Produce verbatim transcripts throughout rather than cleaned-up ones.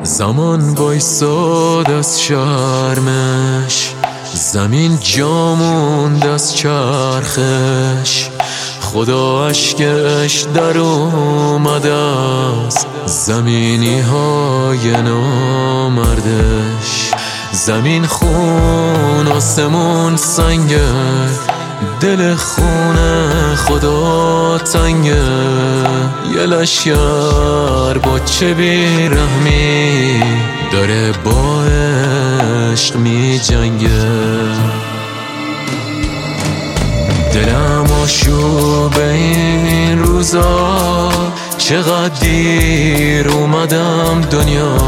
زمان بایستاد از شرمش، زمین جاموند از چرخش. خدا اشکش در اومد از زمینی های نامردش. زمین خون، آسمون سنگه، دل خونه خدا تنگه. یه لشکر با چه بیرحمی داره با عشق می جنگه. دلم آشوب این روزا، چقدر دیر اومدم دنیا.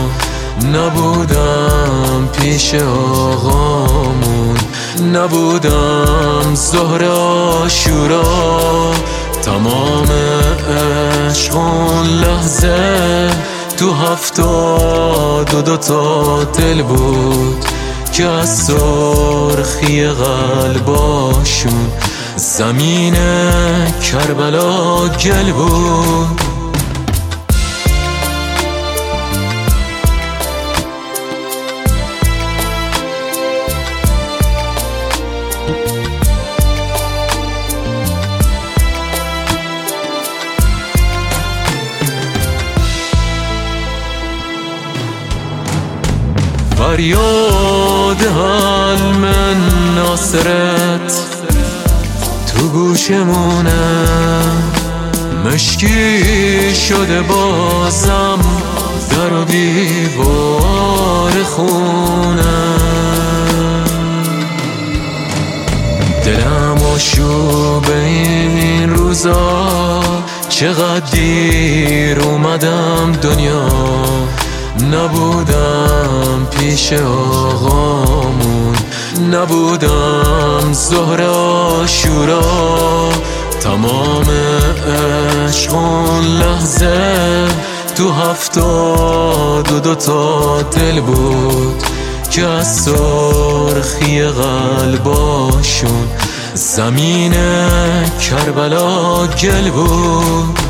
نبودم پیش آقامون، نبودم ظهر عاشورا. تمام عشق اون لحظه تو هفتاد و دو تا دل بود که از سرخی قلباشون زمین کربلا گل بود. فریاد حلم ناصرت تو گوشمونه، مشکی شده بازم در و دیوار خونه. دلم آشوب این روزا، چقدر دیر اومدم دنیا. نبودم پیش آقامون، نبودم ظهر عاشورا. تمام عشق اون لحظه تو هفتاد و دو تا دل بود که از سرخی قلباشون زمین کربلا گل بود.